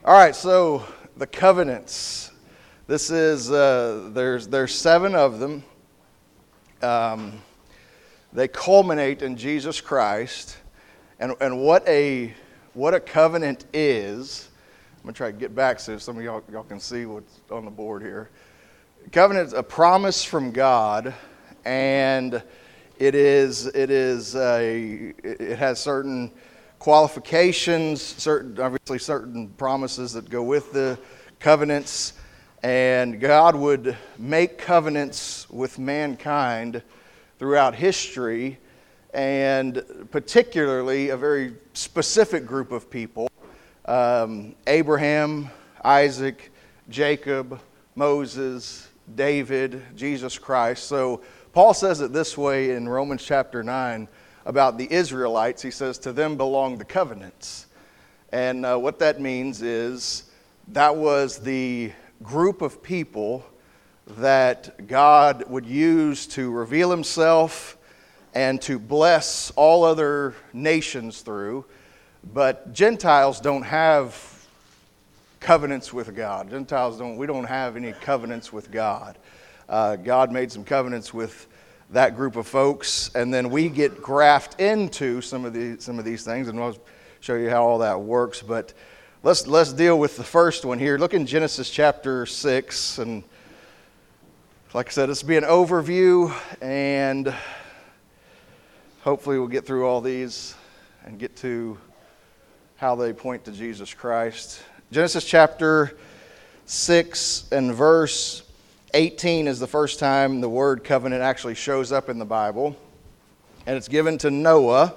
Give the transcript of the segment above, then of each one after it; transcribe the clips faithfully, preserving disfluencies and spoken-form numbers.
All right, so the covenants. This is, uh, there's, there's seven of them. Um, they culminate in Jesus Christ. And, and what a what a covenant is. I'm going to try to get back so some of y'all, y'all can see what's on the board here. Covenant is a promise from God, and it is it is a it has certain qualifications, certain obviously certain promises that go with the covenants, and God would make covenants with mankind throughout history, and particularly a very specific group of people: um, Abraham, Isaac, Jacob, Moses, David, Jesus Christ. So Paul says it this way in Romans chapter nine about the Israelites. He says, to them belong the covenants. And uh, what that means is that was the group of people that God would use to reveal himself and to bless all other nations through. But Gentiles don't have covenants with God. Gentiles don't, we don't have any covenants with God. Uh, God made some covenants with that group of folks, and then we get grafted into some of the some of these things, and I'll show you how all that works. But let's let's deal with the first one here. Look in Genesis chapter six, and like I said, this will be an overview, and hopefully we'll get through all these and get to how they point to Jesus Christ. Genesis chapter six and verse eighteen is the first time the word covenant actually shows up in the Bible. And it's given to Noah.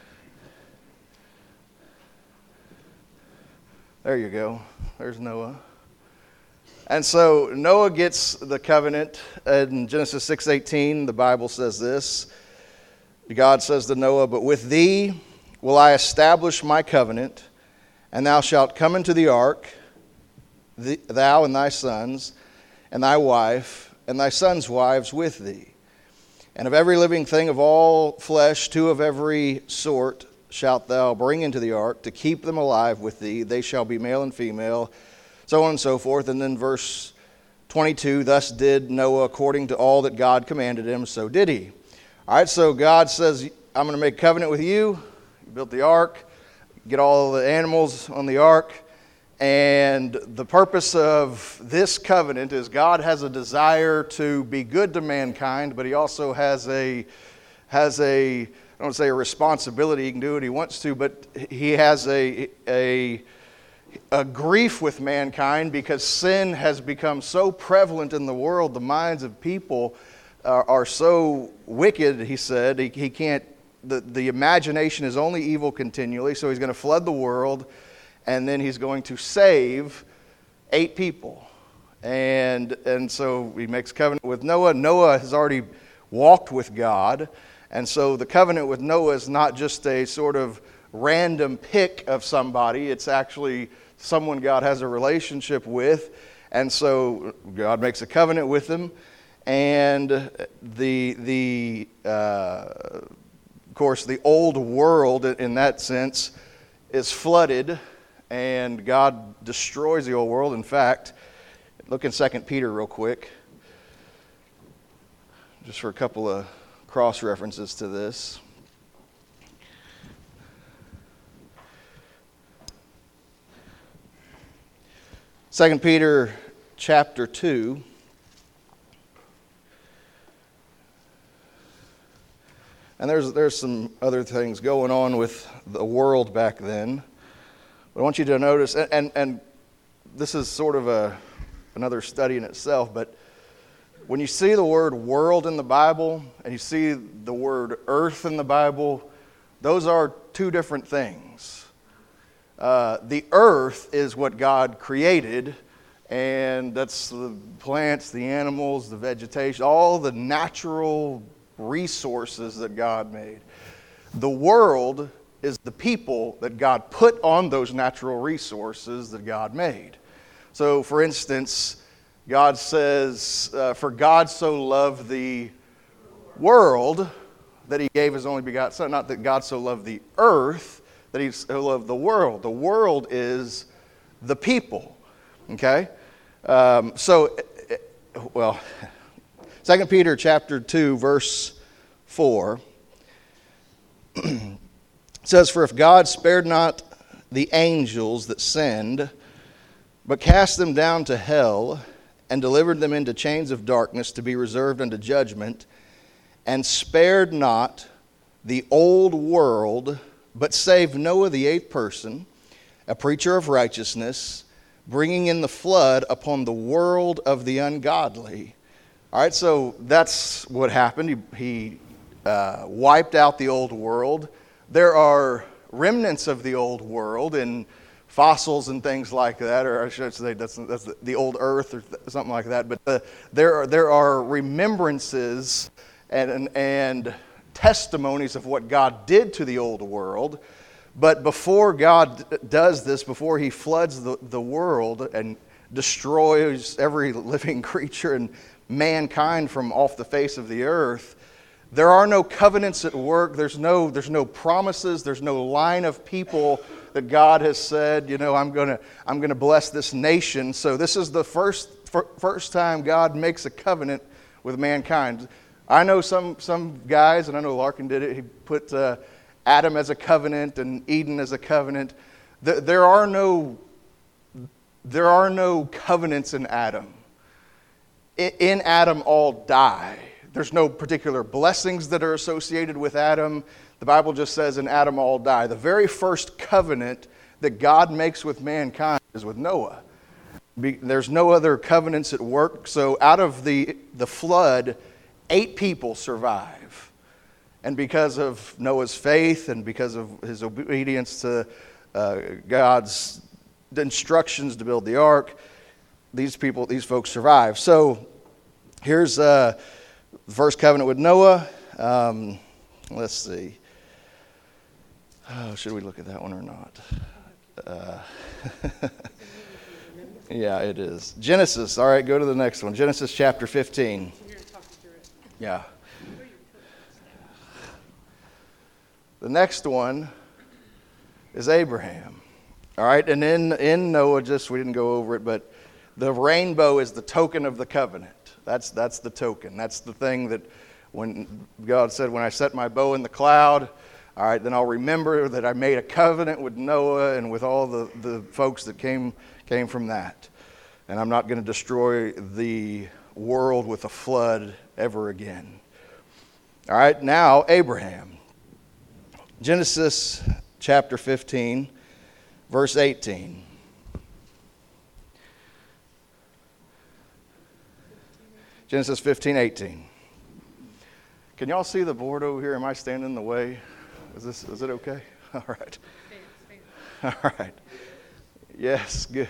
There you go. There's Noah. And so Noah gets the covenant in Genesis six eighteen. The Bible says this. God says to Noah, "But with thee will I establish my covenant, and thou shalt come into the ark, thou and thy sons, and thy wife, and thy sons' wives with thee. And of every living thing of all flesh, two of every sort shalt thou bring into the ark, to keep them alive with thee. They shall be male and female," so on and so forth. And then verse twenty-two, "Thus did Noah according to all that God commanded him, so did he." All right, so God says, I'm going to make a covenant with you. You built the ark, get all the animals on the ark. And the purpose of this covenant is God has a desire to be good to mankind, but he also has a, has a I don't want to say a responsibility. He can do what he wants to, but he has a, a, a grief with mankind because sin has become so prevalent in the world. The minds of people are, are so wicked, he said. He, he can't, the, the imagination is only evil continually, so he's going to flood the world. And then he's going to save eight people. And and so he makes a covenant with Noah. Noah has already walked with God. And so the covenant with Noah is not just a sort of random pick of somebody. It's actually someone God has a relationship with. And so God makes a covenant with him. And the, the uh, of course, the old world in that sense is flooded. And God destroys the old world. In fact, look in Second Peter real quick, just for a couple of cross references to this. Second Peter chapter two. And there's there's some other things going on with the world back then. But I want you to notice, and, and, and this is sort of a another study in itself, but when you see the word world in the Bible and you see the word earth in the Bible, those are two different things. Uh, the earth is what God created, and that's the plants, the animals, the vegetation, all the natural resources that God made. The world is the people that God put on those natural resources that God made. So, for instance, God says, uh, for God so loved the world that he gave his only begotten Son. Not that God so loved the earth, that he so loved the world. The world is the people. Okay? Um, so, well, Second Peter chapter two, verse four says, "For if God spared not the angels that sinned, but cast them down to hell, and delivered them into chains of darkness to be reserved unto judgment, and spared not the old world, but saved Noah the eighth person, a preacher of righteousness, bringing in the flood upon the world of the ungodly." All right, so that's what happened. He, he uh, wiped out the old world. There are remnants of the old world in fossils and things like that, or I should say that's, that's the old earth or something like that. But uh, there are, there are remembrances and, and, and testimonies of what God did to the old world. But before God does this, before he floods the, the world and destroys every living creature and mankind from off the face of the earth, there are no covenants at work. There's no, there's no promises. There's no line of people that God has said, you know, I'm gonna, I'm gonna bless this nation. So this is the first, first time God makes a covenant with mankind. I know some, some guys, and I know Larkin did it. He put uh, Adam as a covenant and Eden as a covenant. There are no, there are no covenants in Adam. In Adam, all die. There's no particular blessings that are associated with Adam. The Bible just says in Adam, all die. The very first covenant that God makes with mankind is with Noah. There's no other covenants at work. So out of the, the flood, eight people survive. And because of Noah's faith and because of his obedience to uh, God's instructions to build the ark, these people, these folks survive. So here's uh, the first covenant with Noah. Um, let's see. Oh, should we look at that one or not? Uh, yeah, it is. Genesis. All right, go to the next one. Genesis chapter fifteen. Yeah. The next one is Abraham. All right, and in, in Noah, just we didn't go over it, but the rainbow is the token of the covenant. That's that's the token. That's the thing that when God said, when I set my bow in the cloud, all right, then I'll remember that I made a covenant with Noah and with all the, the folks that came came from that. And I'm not going to destroy the world with a flood ever again. All right, now Abraham. Genesis chapter fifteen, verse eighteen. Genesis fifteen, eighteen. Can y'all see the board over here? Am I standing in the way? Is this is it okay? All right. All right. Yes, good.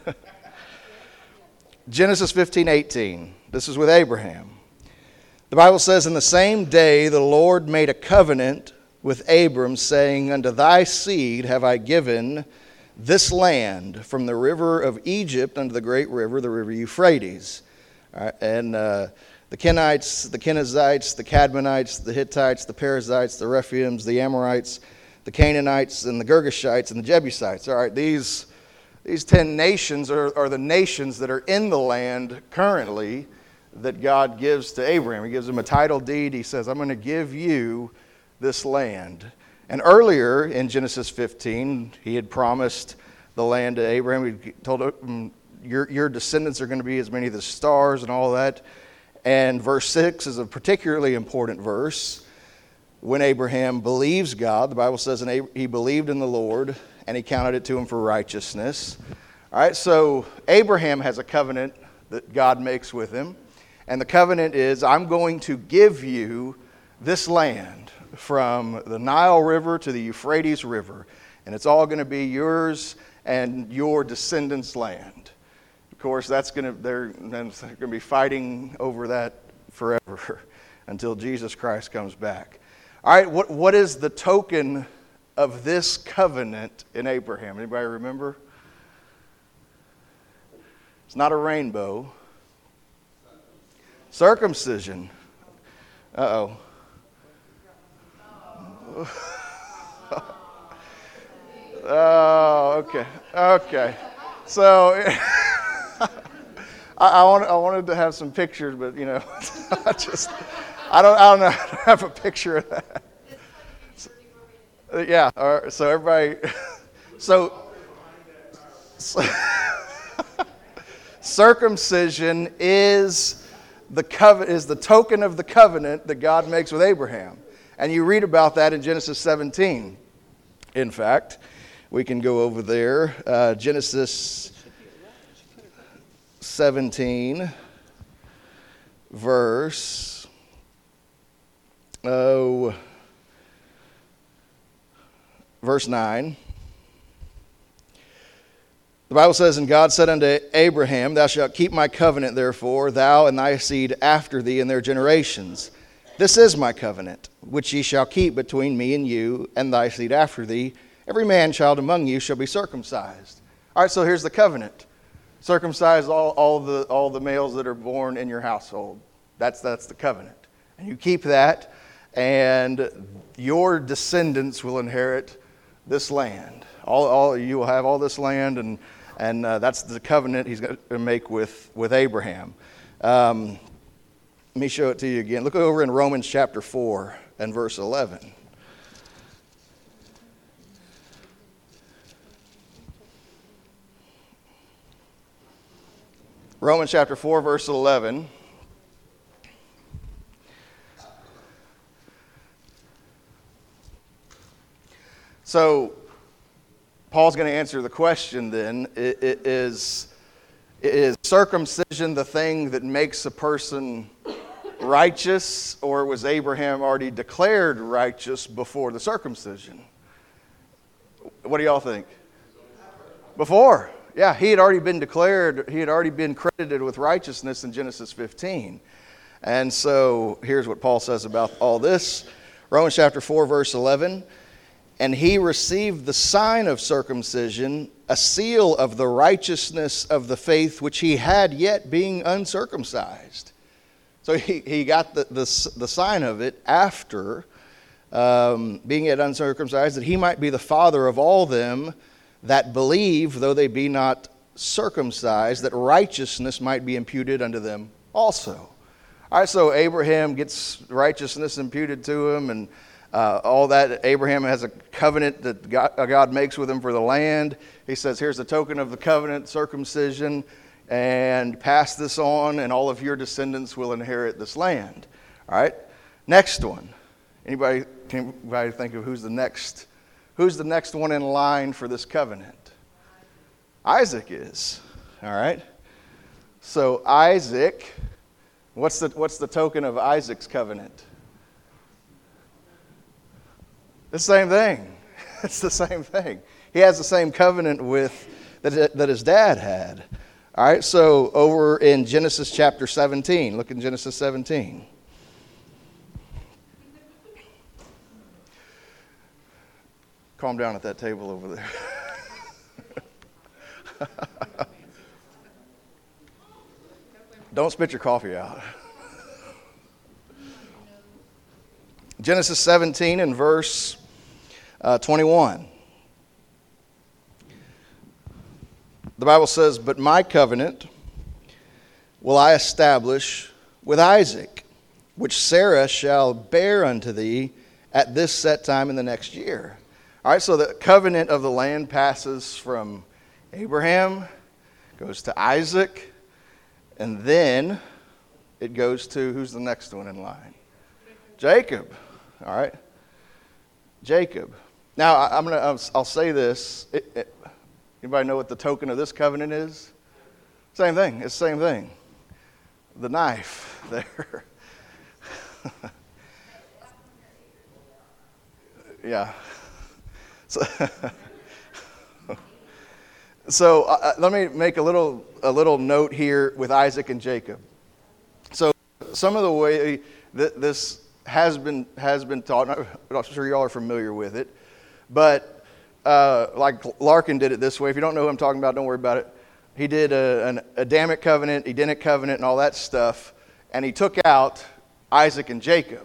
Genesis fifteen, eighteen. This is with Abraham. The Bible says, "In the same day the Lord made a covenant with Abram, saying, Unto thy seed have I given this land, from the river of Egypt unto the great river, the river Euphrates." All right, and uh, the Kenites, the Kenizzites, the Cadmonites, the Hittites, the Perizzites, the Rephaims, the Amorites, the Canaanites, and the Girgashites, and the Jebusites. All right, these these ten nations are, are the nations that are in the land currently that God gives to Abraham. He gives him a title deed. He says, I'm going to give you this land. And earlier in Genesis fifteen, he had promised the land to Abraham. He told him, Your, your descendants are going to be as many as the stars and all that. And verse six is a particularly important verse. When Abraham believes God, the Bible says and he believed in the Lord and he counted it to him for righteousness. All right, so Abraham has a covenant that God makes with him. And the covenant is, I'm going to give you this land from the Nile River to the Euphrates River. And it's all going to be yours and your descendants' land. Of course, that's going to they're, they're going to be fighting over that forever until Jesus Christ comes back. All right, what what is the token of this covenant in Abraham? Anybody remember? It's not a rainbow. Circumcision. Uh-oh. Oh, okay. Okay. So I, I, want, I wanted to have some pictures, but you know, I just I don't I don't know. I don't have a picture of that. So, yeah. All right, so everybody. So. so circumcision is the covenant, is the token of the covenant that God makes with Abraham. And you read about that in Genesis seventeen. In fact, we can go over there. Uh, Genesis seventeen, verse, oh, verse nine. The Bible says, and God said unto Abraham, thou shalt keep my covenant, therefore, thou and thy seed after thee in their generations. This is my covenant, which ye shall keep between me and you and thy seed after thee. Every man child among you shall be circumcised. All right, so here's the covenant. Circumcise all, all, the, all the males that are born in your household. That's, that's the covenant. And you keep that, and your descendants will inherit this land. All, all you will have all this land, and And uh, that's the covenant he's going to make with, with Abraham. Um, let me show it to you again. Look over in Romans chapter four and verse eleven. Romans chapter four, verse eleven. So, Paul's going to answer the question then, is, is circumcision the thing that makes a person righteous, or was Abraham already declared righteous before the circumcision? What do y'all think? Before. Yeah, he had already been declared, he had already been credited with righteousness in Genesis fifteen. And so here's what Paul says about all this. Romans chapter four, verse eleven. And he received the sign of circumcision, a seal of the righteousness of the faith which he had yet being uncircumcised. So he, he got the, the, the sign of it after um, being yet uncircumcised, that he might be the father of all them that believe, though they be not circumcised, that righteousness might be imputed unto them also. All right, so Abraham gets righteousness imputed to him, and Uh, all that. Abraham has a covenant that God, God makes with him for the land. He says, here's the token of the covenant, circumcision, and pass this on, and all of your descendants will inherit this land. All right, next one. Anybody, can anybody think of who's the next, who's the next one in line for this covenant? Isaac is. All right. So Isaac, what's the what's the token of Isaac's covenant? The same thing. It's the same thing. He has the same covenant with that, that his dad had. All right, so over in Genesis chapter seventeen, look in Genesis seventeen. Calm down at that table over there. Don't spit your coffee out. Genesis seventeen and verse uh, twenty-one. The Bible says, but my covenant will I establish with Isaac, which Sarah shall bear unto thee at this set time in the next year. All right, so the covenant of the land passes from Abraham, goes to Isaac, and then it goes to, who's the next one in line? Jacob. All right, Jacob. Now I, I'm gonna. I'll, I'll say this. It, it, anybody know what the token of this covenant is? Same thing. It's the same thing. The knife there. Yeah. So, so uh, let me make a little a little note here with Isaac and Jacob. So some of the way that this has been has been taught, I'm sure y'all are familiar with it, but uh, like Larkin did it this way. If you don't know who I'm talking about, don't worry about it. He did a, an Adamic covenant, Edenic covenant, and all that stuff, and he took out Isaac and Jacob.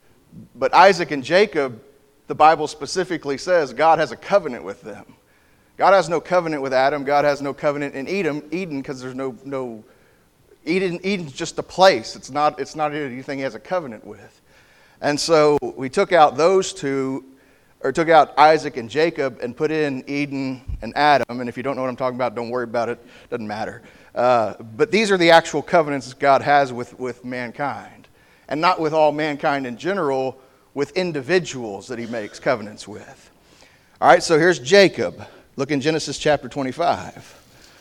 But Isaac and Jacob, the Bible specifically says God has a covenant with them. God has no covenant with Adam. God has no covenant in Eden, Eden, because there's no no Eden. Eden's just a place. It's not. It's not anything He has a covenant with. And so we took out those two, or took out Isaac and Jacob, and put in Eden and Adam. And if you don't know what I'm talking about, don't worry about it. Doesn't matter. Uh, but these are the actual covenants God has with with mankind, and not with all mankind in general. With individuals that He makes covenants with. All right. So here's Jacob. Look in Genesis chapter twenty-five.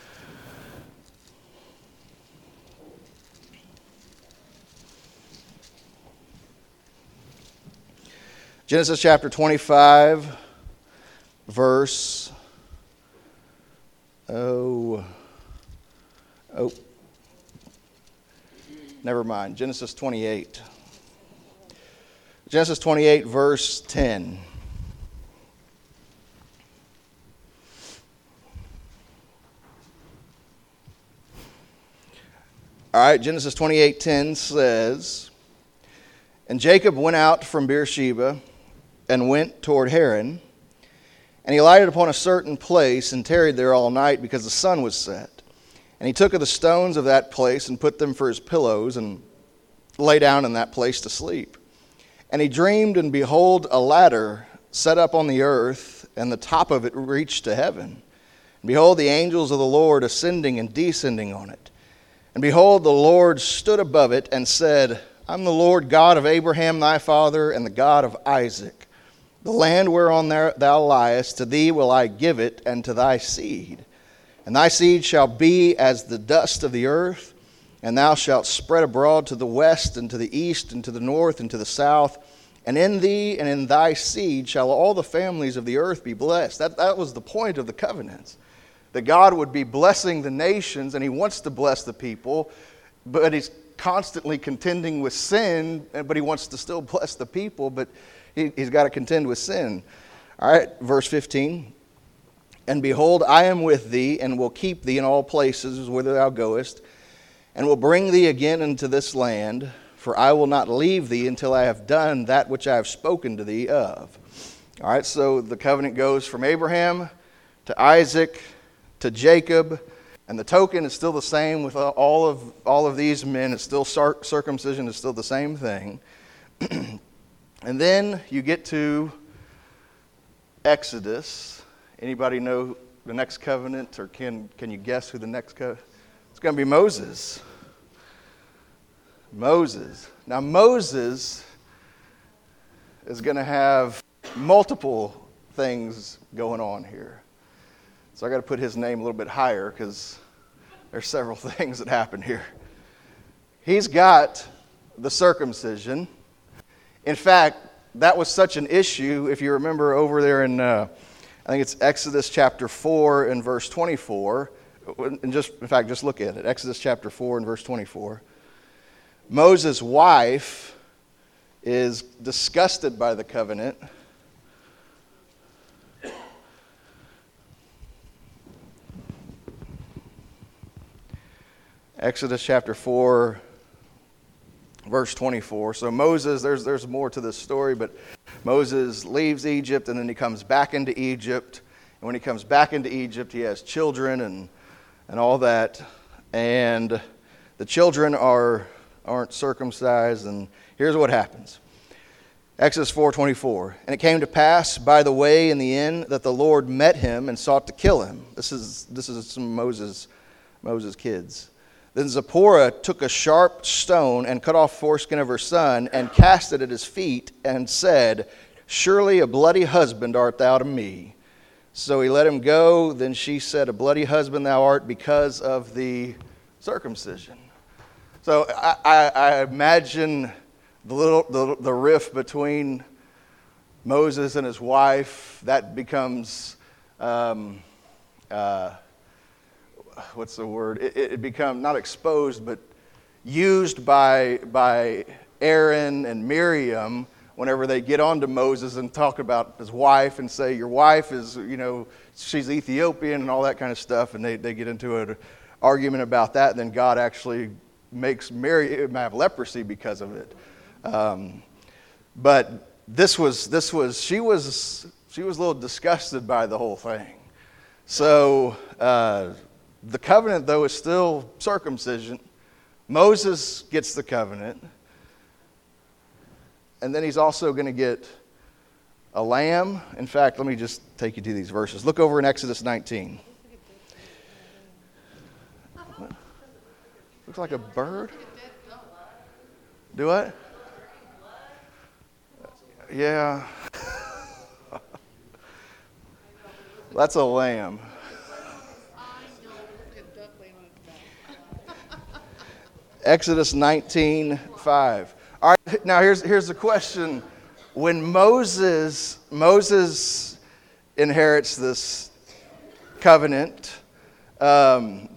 Genesis chapter twenty-five, verse, oh, oh, never mind, Genesis twenty-eight. Genesis twenty-eight, verse ten. All right, Genesis twenty-eight ten says, "And Jacob went out from Beersheba and went toward Haran, and he lighted upon a certain place and tarried there all night because the sun was set. And he took of the stones of that place and put them for his pillows and lay down in that place to sleep. And he dreamed, and behold, a ladder set up on the earth, and the top of it reached to heaven. And behold, the angels of the Lord ascending and descending on it. And behold, the Lord stood above it and said, I'm the Lord God of Abraham thy father, and the God of Isaac. The land whereon thou liest, to thee will I give it, and to thy seed. And thy seed shall be as the dust of the earth, and thou shalt spread abroad to the west, and to the east, and to the north, and to the south. And in thee and in thy seed shall all the families of the earth be blessed." That, that was the point of the covenants. That God would be blessing the nations, and He wants to bless the people, but He's constantly contending with sin, but He wants to still bless the people, but he, He's got to contend with sin. All right, verse fifteen. "And behold, I am with thee, and will keep thee in all places whither thou goest, and will bring thee again into this land, for I will not leave thee until I have done that which I have spoken to thee of." All right, so the covenant goes from Abraham to Isaac to Jacob, and the token is still the same with all of all of these men. It's still circumcision is still the same thing. And then you get to Exodus. Anybody know the next covenant, or can can you guess who the next covenant? It's going to be Moses. Moses. Now Moses is going to have multiple things going on here. So I got to put his name a little bit higher because there's several things that happen here. He's got the circumcision. In fact, that was such an issue, if you remember over there in, uh, I think it's Exodus chapter four and verse twenty-four. And just, in fact, just look at it. Exodus chapter four and verse twenty-four. Moses' wife is disgusted by the covenant. Exodus chapter four, verse twenty-four. So Moses, there's there's more to this story, but Moses leaves Egypt, and then he comes back into Egypt. And when he comes back into Egypt, he has children and and all that. And the children are aren't circumcised, and here's what happens. Exodus four twenty-four. "And it came to pass by the way in the inn that the Lord met him and sought to kill him." This is this is some Moses Moses kids. "Then Zipporah took a sharp stone and cut off foreskin of her son and cast it at his feet and said, Surely a bloody husband art thou to me. So he let him go. Then she said, A bloody husband thou art because of the circumcision." So I, I, I imagine the little the, the rift between Moses and his wife, that becomes um, uh, what's the word? It, it become not exposed, but used by by Aaron and Miriam whenever they get onto Moses and talk about his wife and say, your wife is, you know, she's Ethiopian and all that kind of stuff, and they, they get into an argument about that, and then God actually makes Miriam have leprosy because of it. Um, but this was this was she was she was a little disgusted by the whole thing. So uh, the covenant, though, is still circumcision. Moses gets the covenant. And then he's also going to get a lamb. In fact, let me just take you to these verses. Look over in Exodus nineteen. What? Looks like a bird. Do what? Yeah. That's a lamb. Exodus nineteen five. All right, now here's here's the question. When Moses Moses inherits this covenant, um,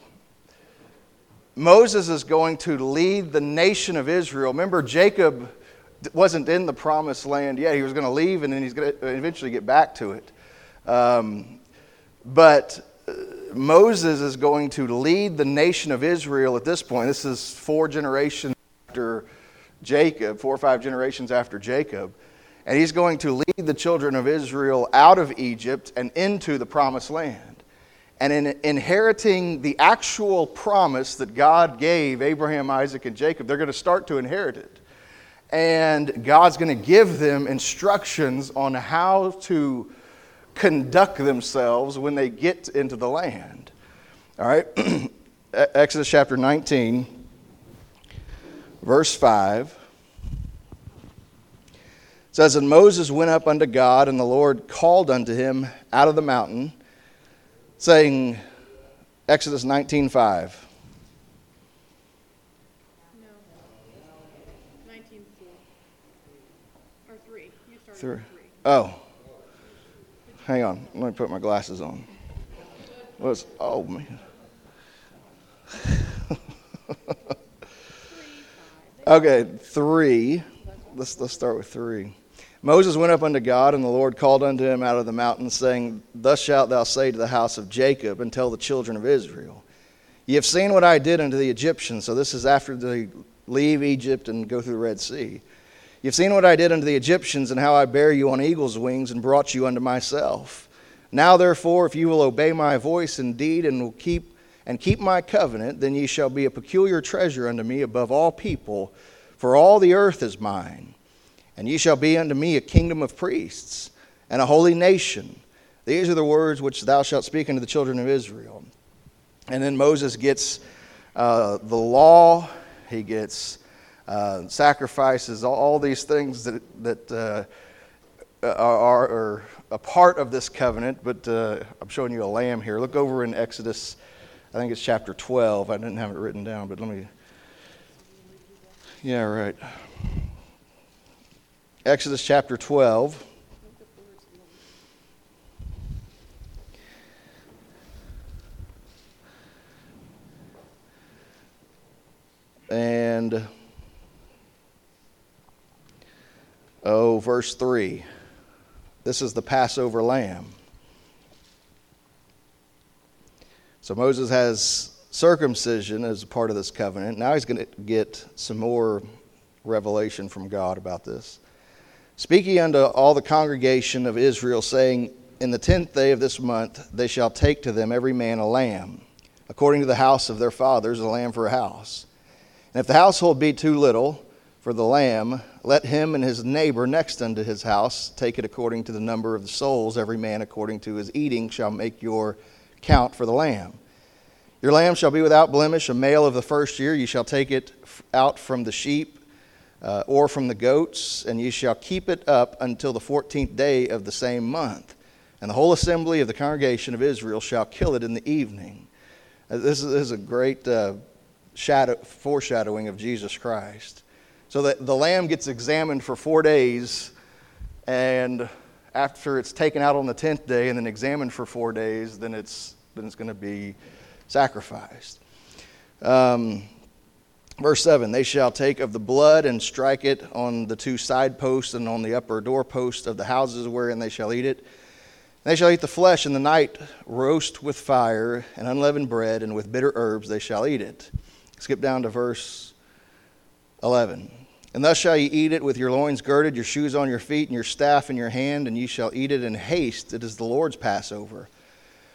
Moses is going to lead the nation of Israel. Remember, Jacob wasn't in the promised land yet. He was going to leave, and then he's going to eventually get back to it. Um, but Moses is going to lead the nation of Israel at this point. This is four generations after Jacob, four or five generations after Jacob. And he's going to lead the children of Israel out of Egypt and into the promised land. And in inheriting the actual promise that God gave Abraham, Isaac, and Jacob, they're going to start to inherit it. And God's going to give them instructions on how to conduct themselves when they get into the land. All right. Exodus chapter nineteen, verse five. It says, "And Moses went up unto God, and the Lord called unto him out of the mountain, saying," Exodus nineteen five. No. nineteen four. Or three. You started Three. with three. Oh. Hang on. Let me put my glasses on. What's, oh, man. Okay, three. Let's, let's start with three. "Moses went up unto God, and the Lord called unto him out of the mountain, saying, Thus shalt thou say to the house of Jacob, and tell the children of Israel, Ye have seen what I did unto the Egyptians." So this is after they leave Egypt and go through the Red Sea. "Ye have seen what I did unto the Egyptians, and how I bare you on eagle's wings, and brought you unto myself. Now therefore, if you will obey my voice indeed, and will keep and keep my covenant, then ye shall be a peculiar treasure unto me above all people, for all the earth is mine. And ye shall be unto me a kingdom of priests, and a holy nation. These are the words which thou shalt speak unto the children of Israel." And then Moses gets uh, the law. He gets uh, sacrifices, all, all these things that that uh, are, are a part of this covenant. But uh, I'm showing you a lamb here. Look over in Exodus, I think it's chapter twelve. I didn't have it written down, but let me... Yeah, right. Exodus chapter twelve. And, oh, verse three. This is the Passover lamb. So Moses has circumcision as a part of this covenant. Now he's going to get some more revelation from God about this. "Speak ye unto all the congregation of Israel, saying, In the tenth day of this month they shall take to them every man a lamb, according to the house of their fathers, a lamb for a house. And if the household be too little for the lamb, let him and his neighbor next unto his house take it according to the number of the souls. Every man according to his eating shall make your count for the lamb. Your lamb shall be without blemish, a male of the first year. You shall take it out from the sheep uh, or from the goats, and you shall keep it up until the fourteenth day of the same month. And the whole assembly of the congregation of Israel shall kill it in the evening." Uh, this, is, this is a great uh, shadow, foreshadowing of Jesus Christ. So that the lamb gets examined for four days, and after it's taken out on the tenth day and then examined for four days, then it's then it's going to be sacrificed. Um, verse seven, "They shall take of the blood and strike it on the two side posts and on the upper doorposts of the houses wherein they shall eat it. They shall eat the flesh in the night, roast with fire and unleavened bread, and with bitter herbs they shall eat it." Skip down to verse eleven. "And thus shall ye eat it with your loins girded, your shoes on your feet, and your staff in your hand, and ye shall eat it in haste. It is the Lord's Passover.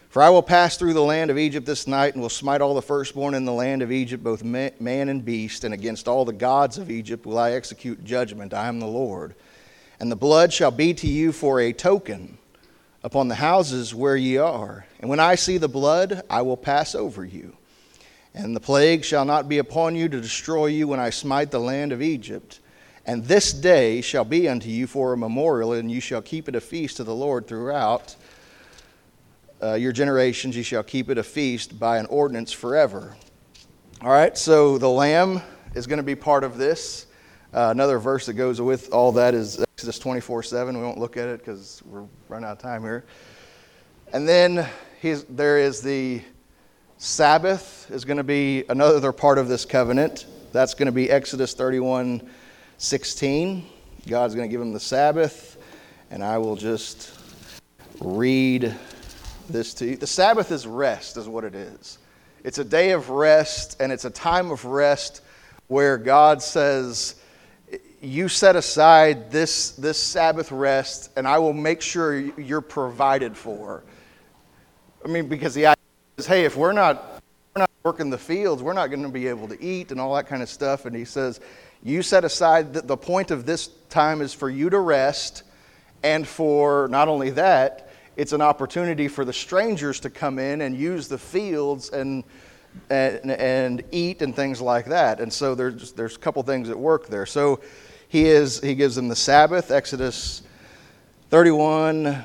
For I will pass through the land of Egypt this night, and will smite all the firstborn in the land of Egypt, both man and beast, and against all the gods of Egypt will I execute judgment. I am the Lord. And the blood shall be to you for a token upon the houses where ye are. And when I see the blood, I will pass over you. And the plague shall not be upon you to destroy you when I smite the land of Egypt. And this day shall be unto you for a memorial, and you shall keep it a feast to the Lord throughout uh, your generations. You shall keep it a feast by an ordinance forever. All right, so the lamb is going to be part of this. Uh, another verse that goes with all that is Exodus twenty-four seven. We won't look at it because we're running out of time here. And then he's, there is the Sabbath is going to be another part of this covenant. That's going to be Exodus thirty-one sixteen. God's going to give them the Sabbath. And I will just read this to you. The Sabbath is rest, is what it is. It's a day of rest, and it's a time of rest where God says, you set aside this, this Sabbath rest, and I will make sure you're provided for. I mean, because the idea is, hey, if we're not, we're not working the fields, we're not going to be able to eat and all that kind of stuff. And he says, you set aside, the, the point of this time is for you to rest, and for not only that, it's an opportunity for the strangers to come in and use the fields and and, and eat and things like that. And so there's there's a couple things at work there. So he is he gives them the Sabbath, Exodus thirty-one.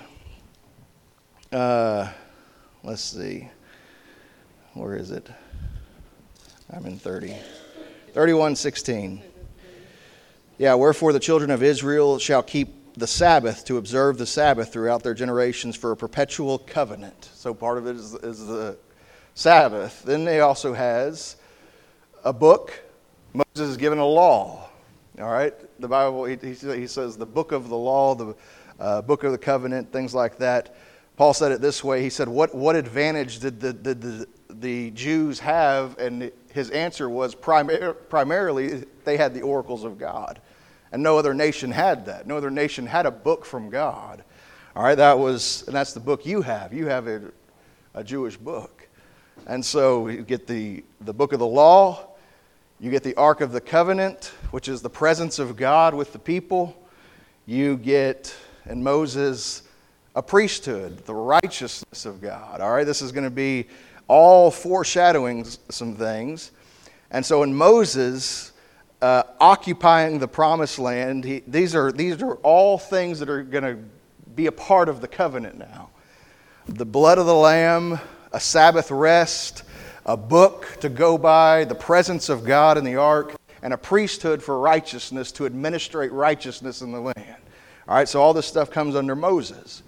Uh, let's see, where is it? I'm in thirty. thirty-one sixteen. Yeah, wherefore the children of Israel shall keep the Sabbath, to observe the Sabbath throughout their generations for a perpetual covenant. So part of it is, is the Sabbath. Then he also has a book. Moses is given a law. All right? The Bible, he, he says the book of the law, the uh, book of the covenant, things like that. Paul said it this way. He said, what, what advantage did the, did the, the Jews have? And his answer was primar- primarily they had the oracles of God. And no other nation had that. No other nation had a book from God. All right, that was, and that's the book you have. You have a, a Jewish book. And so you get the, the book of the law. You get the Ark of the Covenant, which is the presence of God with the people. You get, in Moses, a priesthood, the righteousness of God. All right, this is going to be all foreshadowing some things. And so in Moses, Uh, occupying the promised land, he, these are these are all things that are going to be a part of the covenant now. The blood of the Lamb, a Sabbath rest, a book to go by, the presence of God in the ark, and a priesthood for righteousness to administrate righteousness in the land. All right, so all this stuff comes under Moses.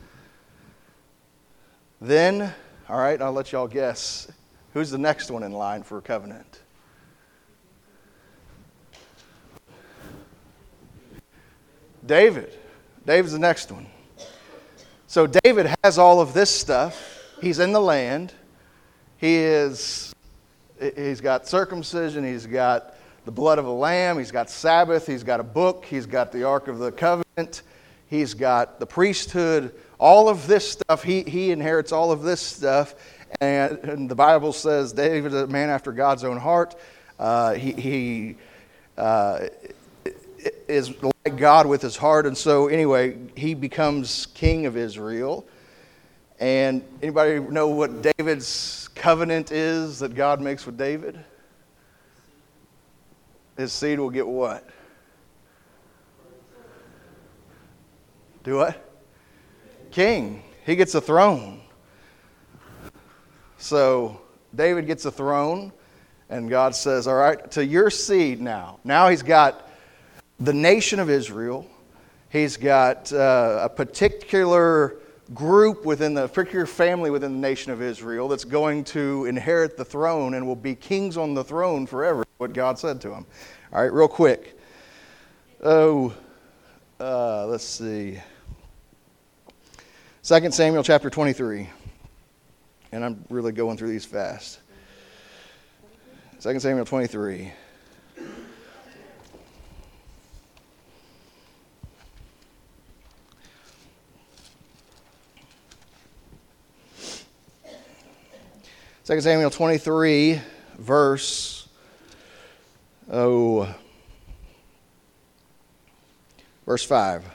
Then, all right, I'll let y'all guess. Who's the next one in line for a covenant? David. David's the next one. So David has all of this stuff. He's in the land. He is, he's got circumcision. He's got the blood of a lamb. He's got Sabbath. He's got a book. He's got the Ark of the Covenant. He's got the priesthood. All of this stuff, he, he inherits all of this stuff. And, and the Bible says David is a man after God's own heart. Uh, he he uh, is like God with his heart. And so anyway, he becomes king of Israel. And anybody know what David's covenant is that God makes with David? His seed will get what? Do what? King. He gets a throne. So David gets a throne, and God says, all right, to your seed now. Now he's got the nation of Israel. He's got uh, a particular group within the particular family within the nation of Israel that's going to inherit the throne and will be kings on the throne forever, what God said to him. All right, real quick. Oh, uh, let's see. Second Samuel chapter twenty-three. And I'm really going through these fast. Second Samuel twenty-three. Second Samuel twenty-three, verse, oh, verse five.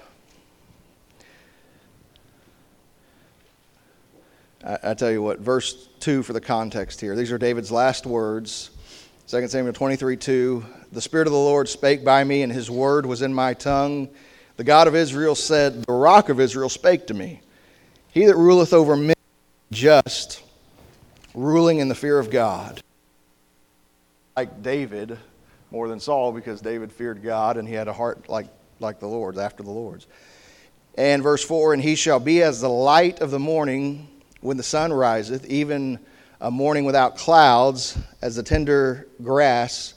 I, I tell you what, verse two for the context here. These are David's last words. Second Samuel twenty-three, two. The Spirit of the Lord spake by me, and his word was in my tongue. The God of Israel said, the rock of Israel spake to me. He that ruleth over men just, ruling in the fear of God. Like David, more than Saul, because David feared God, and he had a heart like, like the Lord's, after the Lord's. And verse four, and he shall be as the light of the morning when the sun riseth, even a morning without clouds, as the tender grass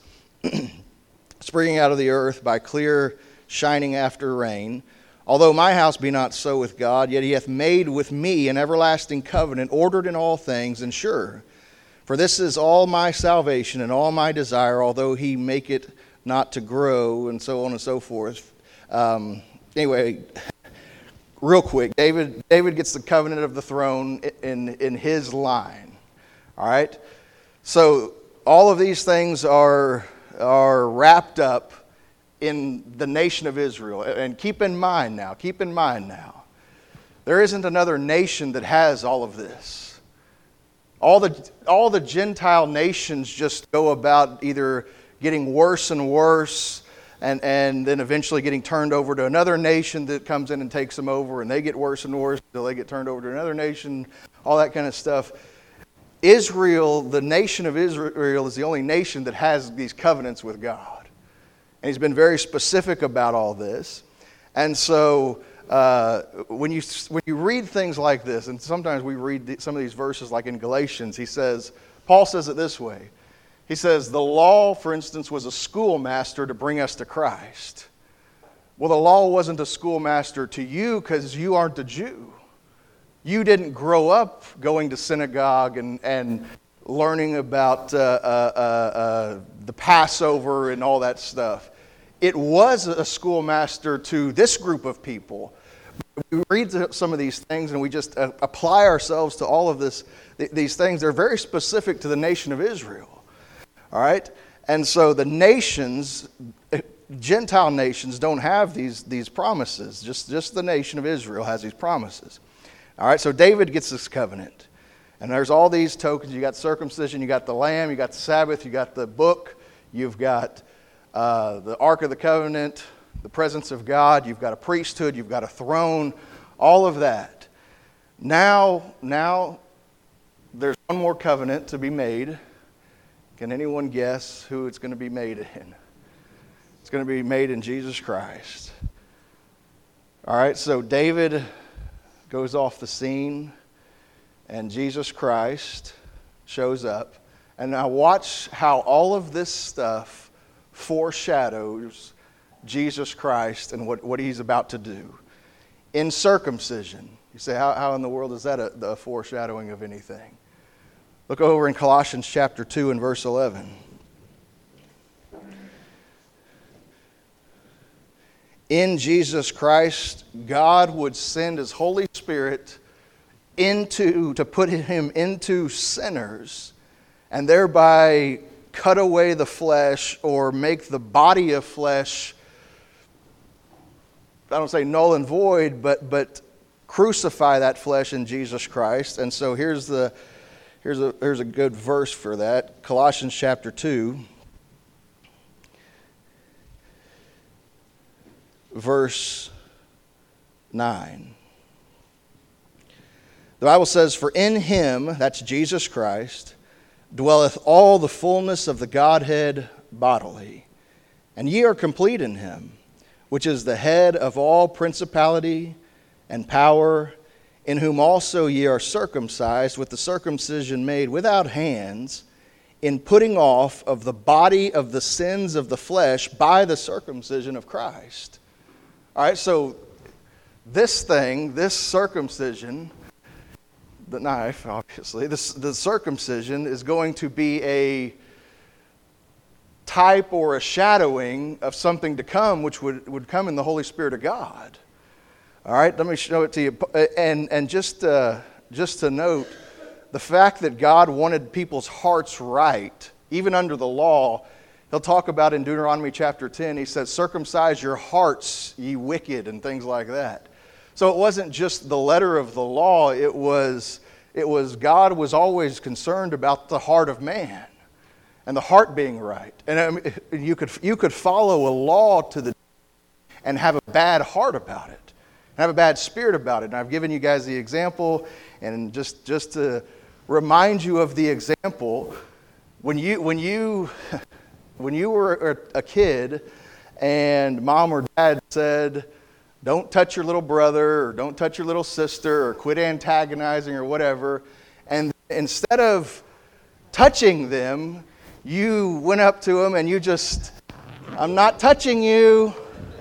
springing out of the earth by clear shining after rain. Although my house be not so with God, yet he hath made with me an everlasting covenant, ordered in all things, and sure. For this is all my salvation and all my desire, although he make it not to grow, and so on and so forth. Um, anyway, real quick, David David gets the covenant of the throne in, in his line. All right? So all of these things are, are wrapped up in the nation of Israel. And keep in mind now, keep in mind now, there isn't another nation that has all of this. All the, all the Gentile nations just go about either getting worse and worse and, and then eventually getting turned over to another nation that comes in and takes them over, and they get worse and worse until they get turned over to another nation, all that kind of stuff. Israel, the nation of Israel, is the only nation that has these covenants with God. And he's been very specific about all this. And so uh, when you when you read things like this, and sometimes we read some of these verses like in Galatians, he says, Paul says it this way. He says, the law, for instance, was a schoolmaster to bring us to Christ. Well, the law wasn't a schoolmaster to you because you aren't a Jew. You didn't grow up going to synagogue and, and learning about uh, uh, uh, uh, the Passover and all that stuff. It was a schoolmaster to this group of people. We read some of these things and we just uh, apply ourselves to all of this. Th- these things, they're very specific to the nation of Israel. All right? And so the nations, Gentile nations, don't have these, these promises. Just, just the nation of Israel has these promises. All right, so David gets this covenant. And there's all these tokens. You got circumcision, you got the lamb, you got the Sabbath, you got the book, you've got uh, the Ark of the Covenant, the presence of God, you've got a priesthood, you've got a throne, all of that. Now, now there's one more covenant to be made. Can anyone guess who it's going to be made in? It's going to be made in Jesus Christ. All right, so David goes off the scene, and Jesus Christ shows up. And now watch how all of this stuff foreshadows Jesus Christ and what, what he's about to do. In circumcision. You say, how, how in the world is that a, a foreshadowing of anything? Look over in Colossians chapter two and verse eleven. In Jesus Christ, God would send His Holy Spirit into to put Him into sinners and thereby cut away the flesh or make the body of flesh, I don't say null and void, but but crucify that flesh in Jesus Christ. And so here's the here's a here's a good verse for that. Colossians chapter two. Verse nine. The Bible says, for in him, that's Jesus Christ, dwelleth all the fullness of the Godhead bodily. And ye are complete in him, which is the head of all principality and power, in whom also ye are circumcised with the circumcision made without hands, in putting off of the body of the sins of the flesh by the circumcision of Christ. All right, so this thing, this circumcision, the knife, obviously, this, the circumcision is going to be a type or a shadowing of something to come, which would, would come in the Holy Spirit of God. All right, let me show it to you. And, and just, uh, just to note, the fact that God wanted people's hearts right, even under the law, he'll talk about in Deuteronomy chapter ten, he says, circumcise your hearts, ye wicked, and things like that. So it wasn't just the letter of the law, it was, it was God was always concerned about the heart of man and the heart being right. And I mean, you could, you could follow a law to the and have a bad heart about it, and have a bad spirit about it. And I've given you guys the example, and just, just to remind you of the example, when you, when you, when you were a kid and mom or dad said, don't touch your little brother, or don't touch your little sister, or quit antagonizing, or whatever, and instead of touching them, you went up to them and you just, I'm not touching you.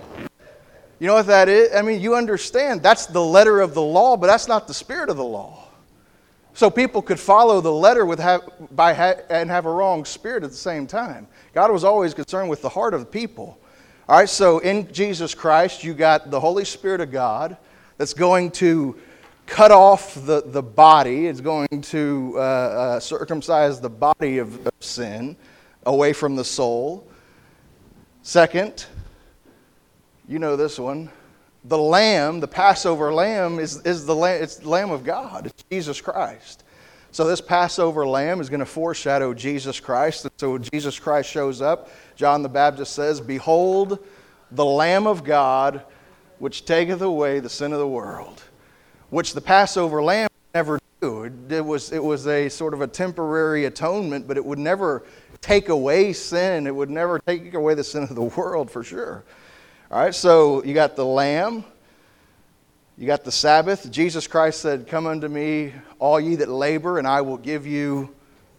You know what that is? I mean, you understand that's the letter of the law, but that's not the spirit of the law. So people could follow the letter with have, by ha, and have a wrong spirit at the same time. God was always concerned with the heart of the people. All right, so in Jesus Christ, you got the Holy Spirit of God that's going to cut off the, the body. It's going to uh, uh, circumcise the body of, of sin away from the soul. Second, you know this one. The Lamb, the Passover Lamb, is, is the Lamb, it's the Lamb of God. It's Jesus Christ. So this Passover Lamb is going to foreshadow Jesus Christ. And so when Jesus Christ shows up, John the Baptist says, behold, the Lamb of God, which taketh away the sin of the world. Which the Passover Lamb would never do. It, it, was, it was a sort of a temporary atonement, but it would never take away sin. It would never take away the sin of the world for sure. All right, so you got the Lamb, you got the Sabbath. Jesus Christ said, come unto me, all ye that labor, and I will give you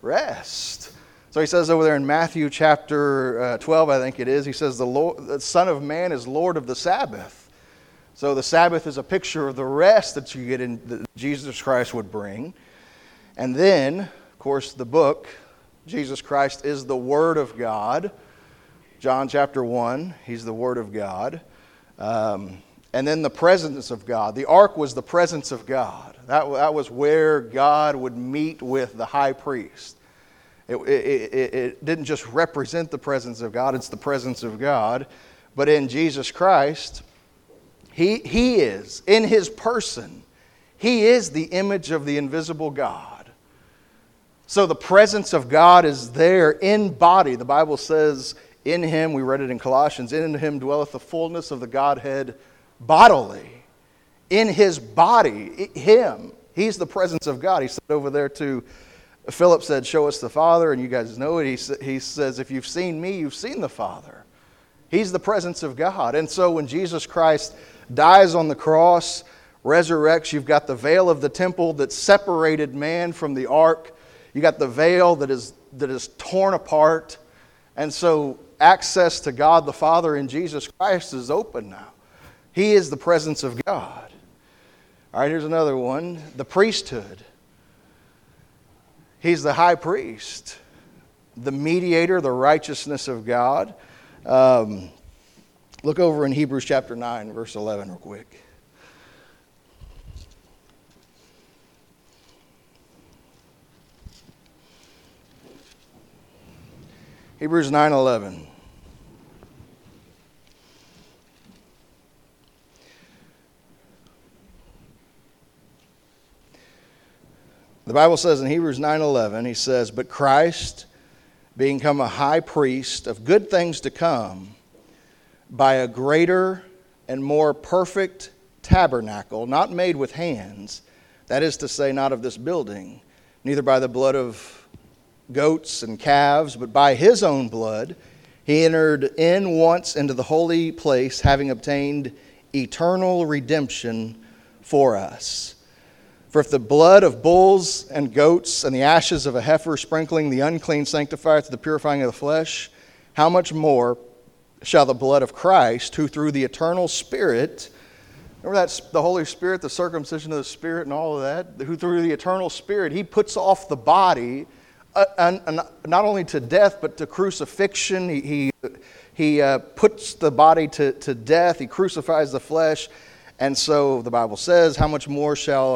rest. So he says over there in Matthew chapter uh, twelve, I think it is, he says, the, Lord, the Son of Man is Lord of the Sabbath. So the Sabbath is a picture of the rest that you get in, that Jesus Christ would bring. And then, of course, the book, Jesus Christ is the Word of God. John chapter one, he's the Word of God. Um, and then the presence of God. The ark was the presence of God. That, that was where God would meet with the high priest. It, it, it, it didn't just represent the presence of God, it's the presence of God. But in Jesus Christ, he, he is, in His person, He is the image of the invisible God. So the presence of God is there in body. The Bible says, in Him, we read it in Colossians, in Him dwelleth the fullness of the Godhead bodily. In His body, Him. He's the presence of God. He said over there to, Philip said, show us the Father, and you guys know it. He, he says, if you've seen me, you've seen the Father. He's the presence of God. And so when Jesus Christ dies on the cross, resurrects, you've got the veil of the temple that separated man from the ark. You got the veil that is, that is torn apart. And so access to God the Father in Jesus Christ is open now. He is the presence of God. All right, here's another one. The priesthood. He's the high priest, the mediator, the righteousness of God. Um, look over in Hebrews chapter nine, verse eleven real quick. Hebrews nine eleven. The Bible says in Hebrews nine eleven, he says, but Christ, being come a high priest of good things to come, by a greater and more perfect tabernacle, not made with hands, that is to say, not of this building, neither by the blood of goats and calves, but by His own blood, He entered in once into the holy place, having obtained eternal redemption for us. For if the blood of bulls and goats and the ashes of a heifer sprinkling the unclean sanctifieth to the purifying of the flesh, how much more shall the blood of Christ, who through the eternal Spirit, remember that's the Holy Spirit, the circumcision of the Spirit and all of that, who through the eternal Spirit, He puts off the body, uh, and, and not only to death, but to crucifixion. He, he, he uh, puts the body to, to death. He crucifies the flesh. And so the Bible says, how much more shall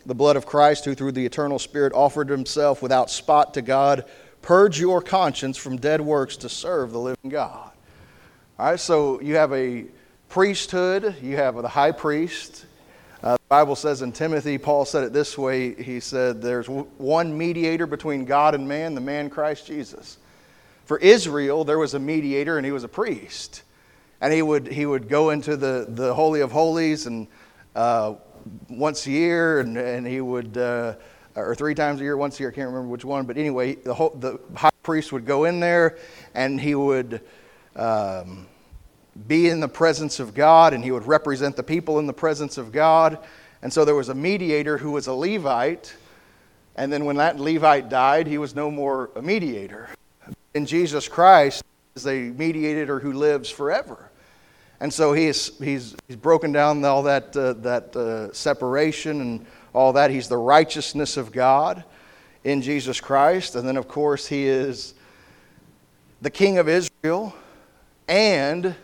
the blood of Christ, who through the eternal Spirit offered himself without spot to God, purge your conscience from dead works to serve the living God. All right, so you have a priesthood, you have the high priest. Uh, the Bible says in Timothy, Paul said it this way, he said, there's one mediator between God and man, the man Christ Jesus. For Israel, there was a mediator and he was a priest. And he would he would go into the, the Holy of Holies and uh, once a year, and, and he would, uh, or three times a year, once a year, I can't remember which one, but anyway, the, whole, the high priest would go in there and he would um, be in the presence of God, and he would represent the people in the presence of God. And so there was a mediator who was a Levite, and then when that Levite died, he was no more a mediator. In Jesus Christ is a mediator who lives forever. And so he's he's he's broken down all that uh, that uh, separation and all that. He's the righteousness of God in Jesus Christ, and then of course he is the King of Israel and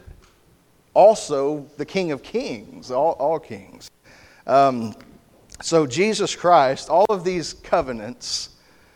also the King of Kings, all, all kings. Um, so Jesus Christ, all of these covenants,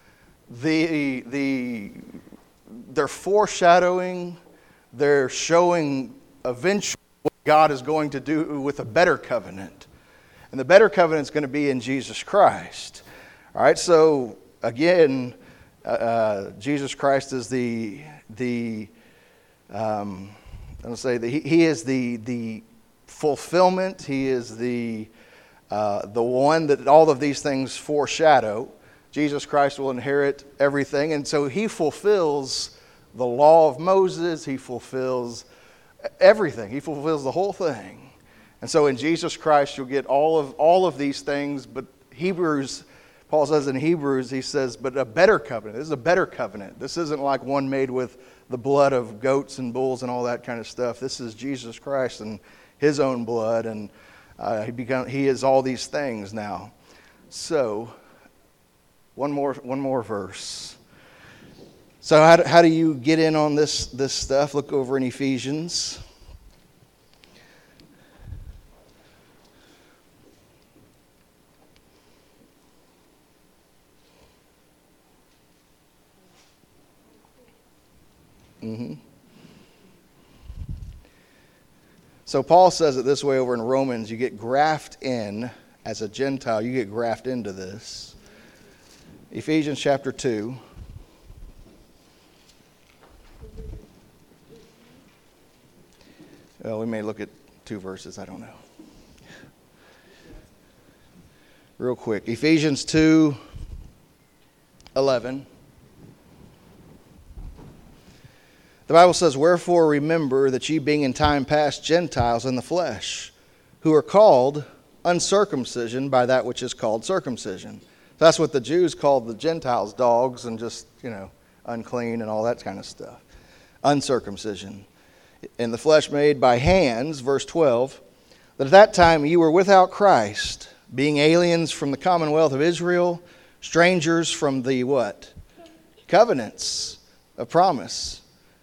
the the they're foreshadowing, they're showing eventually what God is going to do with a better covenant. And the better covenant is going to be in Jesus Christ. All right, so again, uh, Jesus Christ is the, the um, I'm going to say, that he, he is the, the fulfillment. He is the, uh, the one that all of these things foreshadow. Jesus Christ will inherit everything. And so he fulfills the law of Moses. He fulfills everything. He fulfills the whole thing. And so in Jesus Christ, you'll get all of all of these things. But Hebrews, Paul says in Hebrews, he says, but a better covenant. This is a better covenant. This isn't like one made with the blood of goats and bulls and all that kind of stuff. This is Jesus Christ and his own blood. And uh, he become, he is all these things now. So, one more one more verse. So how do, how do you get in on this, this stuff? Look over in Ephesians. Mm-hmm. So Paul says it this way over in Romans. You get grafted in as a Gentile. You get grafted into this. Ephesians chapter two. Well, we may look at two verses. I don't know. Real quick. Ephesians two eleven. The Bible says, wherefore remember that ye being in time past Gentiles in the flesh, who are called uncircumcision by that which is called circumcision. That's what the Jews called the Gentiles, dogs and just, you know, unclean and all that kind of stuff. Uncircumcision. In the flesh made by hands, verse twelve, that at that time you were without Christ, being aliens from the commonwealth of Israel, strangers from the what? Covenants of promise.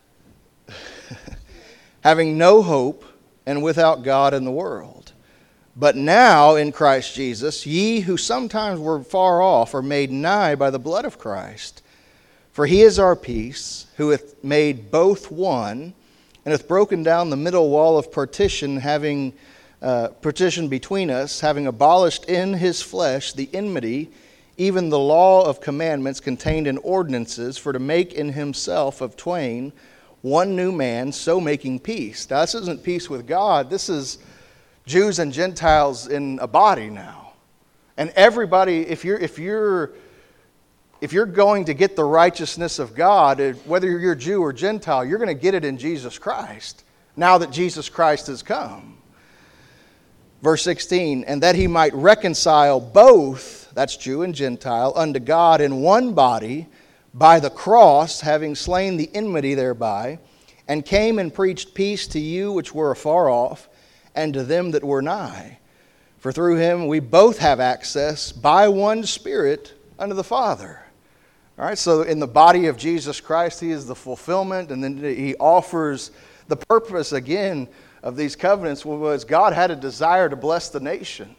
Having no hope and without God in the world. But now in Christ Jesus, ye who sometimes were far off are made nigh by the blood of Christ. For he is our peace, who hath made both one, and hath broken down the middle wall of partition, having uh, partition between us, having abolished in his flesh the enmity, even the law of commandments contained in ordinances, for to make in himself of twain one new man, so making peace. Now, this isn't peace with God. This is Jews and Gentiles in a body now. And everybody, if you're if you're if you're going to get the righteousness of God, whether you're Jew or Gentile, you're going to get it in Jesus Christ. Now that Jesus Christ has come. Verse sixteen, and that he might reconcile both, that's Jew and Gentile, unto God in one body, by the cross, having slain the enmity thereby, and came and preached peace to you which were afar off, and to them that were nigh. For through him we both have access by one Spirit unto the Father. All right, so in the body of Jesus Christ, he is the fulfillment, and then he offers the purpose again of these covenants was God had a desire to bless the nations,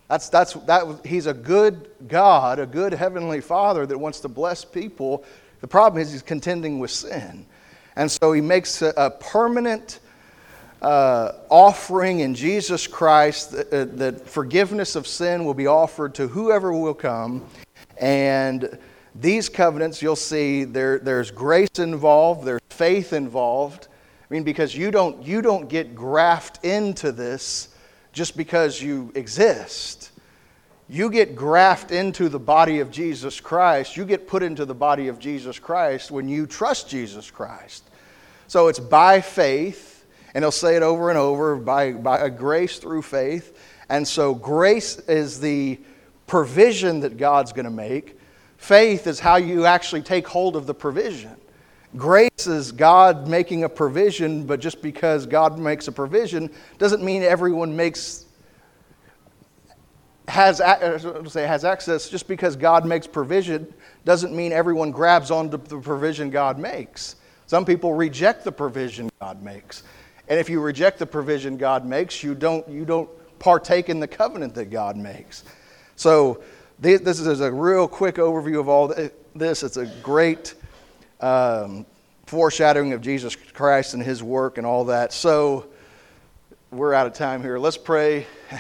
That's, that's, that, he's a good God, a good heavenly Father that wants to bless people. The problem is he's contending with sin. And so he makes a, a permanent uh, offering in Jesus Christ that, uh, that forgiveness of sin will be offered to whoever will come. And these covenants, you'll see there, there's grace involved, there's faith involved. I mean, because you don't, you don't get grafted into this just because you exist. You get grafted into the body of Jesus Christ. You get put into the body of Jesus Christ when you trust Jesus Christ. So it's by faith, and he'll say it over and over, by, by a grace through faith. And so grace is the provision that God's going to make. Faith is how you actually take hold of the provision. Grace is God making a provision, but just because God makes a provision doesn't mean everyone makes has say has access. Just because God makes provision doesn't mean everyone grabs onto the provision God makes. Some people reject the provision God makes, and if you reject the provision God makes, you don't you don't partake in the covenant that God makes. So this is a real quick overview of all this. It's a great Um, foreshadowing of Jesus Christ and His work and all that. So we're out of time here. Let's pray.